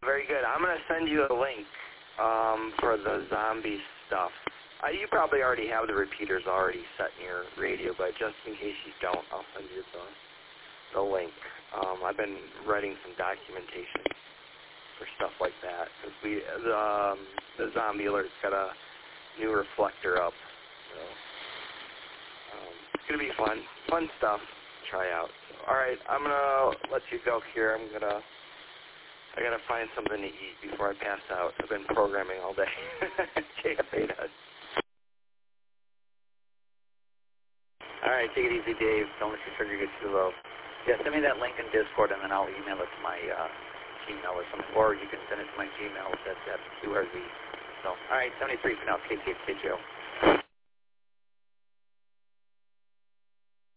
Very good. I'm going to send you a link for the zombie stuff. You probably already have the repeaters already set in your radio, but just in case you don't, I'll send you the link. I've been writing some documentation for stuff like that because the zombie alert's got a new reflector up. So it's gonna be fun stuff to try out. So, all right, I'm gonna let you go here. I gotta find something to eat before I pass out. I've been programming all day. KFA does. All right, take it easy, Dave. Don't let your sugar get too low. Yeah, send me that link in Discord, and then I'll email it to my Gmail or something. Or you can send it to my Gmail. That's QRZ. So, all right, 73 for now. KTHKJO.